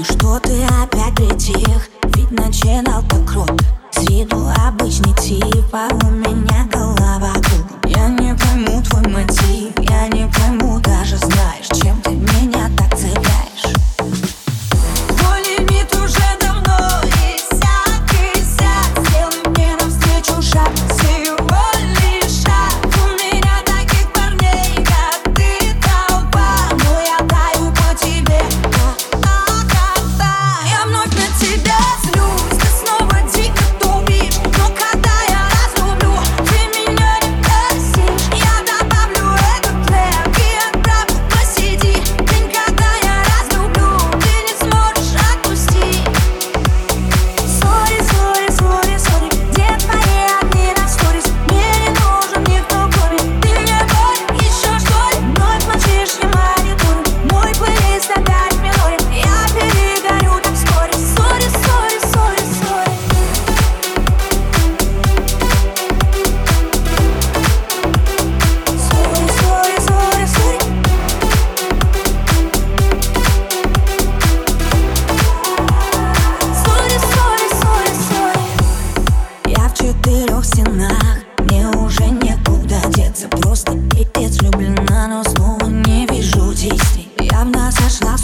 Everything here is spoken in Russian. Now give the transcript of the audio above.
что ты опять притих, ведь начинал так круто. С виду обычный тип, а у меня голова кругом. Я не пойму твой мотив, я не пойму, даже знаешь, чем ты меня так цепляешь. Твой лимит уже давно иссяк. Сделай мне навстречу шаг, всего лишь шаг. У меня таких парней, как ты, толпа, но я таю по тебе. Я вновь на тебя злюсь, ты снова дико тупишь. Но когда я разлюблю, ты меня не простишь. Я добавлю этот трек и отправлю на CD. День, когда я разлюблю, ты не сможешь отпустить. Сори, сори, сори, сори, где твои огни на сторис? Мне не нужен никто, кроме ты. Мне больно еще что ли? Вновь молчишь, не мониторю. Мой плейлист опять в миноре. Я перегорю так вскоре. Сори, сори, сори, сори. Сори, сори, сори, сори. Сори, сори, сори, сори. Я в 4 стенах, мне уже некуда деться. Просто пипец влюблена, но снова не вижу действий. Явно сошла